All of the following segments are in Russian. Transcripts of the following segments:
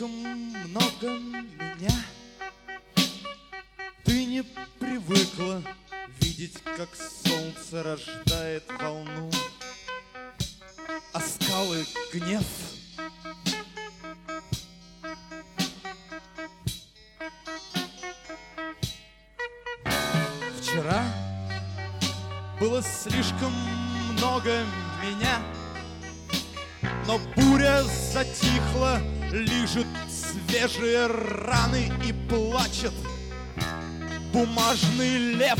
слишком много меня. Ты не привыкла видеть, как солнце рождает волну, а скалы гнев. Вчера было слишком много меня, но буря затихла, лижет свежие раны и плачет бумажный лев.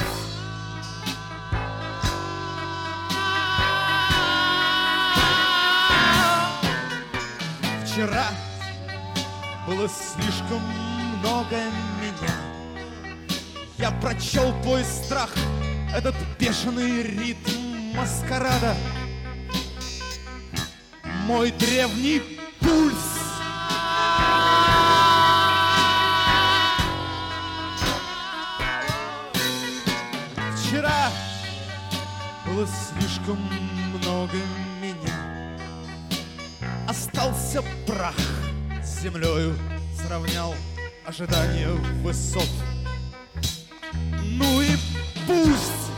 Вчера было слишком много меня. Я прочел твой страх, этот бешеный ритм маскарада, мой древний пульс. Вчера было слишком много меня. Остался прах, с землею сравнял ожидания высот. Ну и пусть.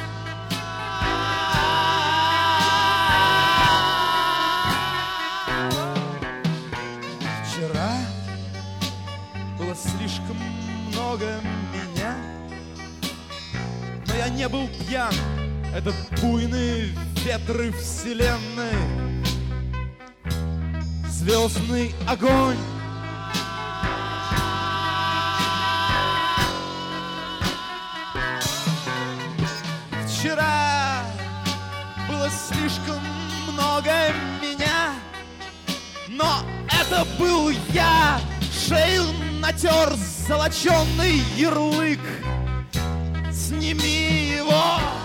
Вчера было слишком много меня, но я не был пьян. Это буйные ветры вселенной, звездный огонь. Вчера было слишком много меня, но это был я. Шею натер золоченый ярлык. Сними его.